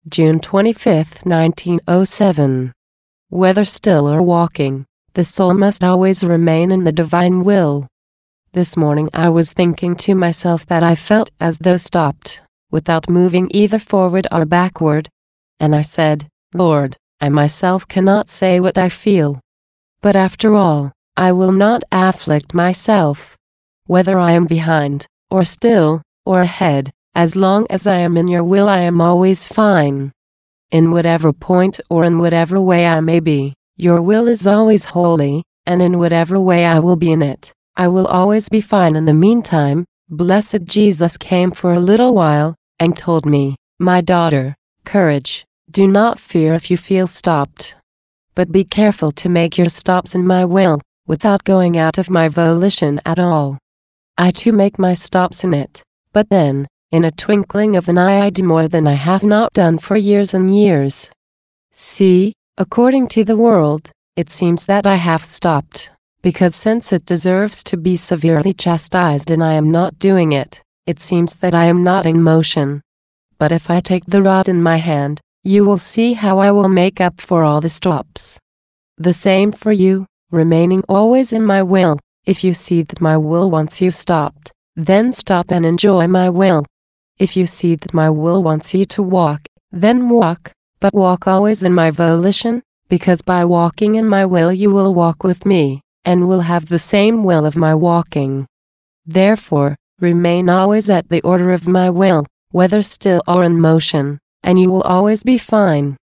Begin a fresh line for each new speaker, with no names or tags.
June 25, 1907. Whether still or walking, the soul must always remain in the divine will. This morning I was thinking to myself that I felt as though stopped, without moving either forward or backward. And I said, Lord, I myself cannot say what I feel. But after all, I will not afflict myself. Whether I am behind, or still, or ahead, as long as I am in your will I am always fine. In whatever point or in whatever way I may be, your will is always holy, and in whatever way I will be in it, I will always be fine. In the meantime, blessed Jesus came for a little while, and told me, my daughter, courage, do not fear if you feel stopped. But be careful to make your stops in my will, without going out of my volition at all. I too make my stops in it, but then, in a twinkling of an eye I do more than I have not done for years and years. See, according to the world, it seems that I have stopped, because since it deserves to be severely chastised and I am not doing it, it seems that I am not in motion. But if I take the rod in my hand, you will see how I will make up for all the stops. The same for you, remaining always in my will. If you see that my will wants you stopped, then stop and enjoy my will. If you see that my will wants you to walk, then walk, but walk always in my volition, because by walking in my will you will walk with me, and will have the same will of my walking. Therefore, remain always at the order of my will, whether still or in motion, and you will always be fine.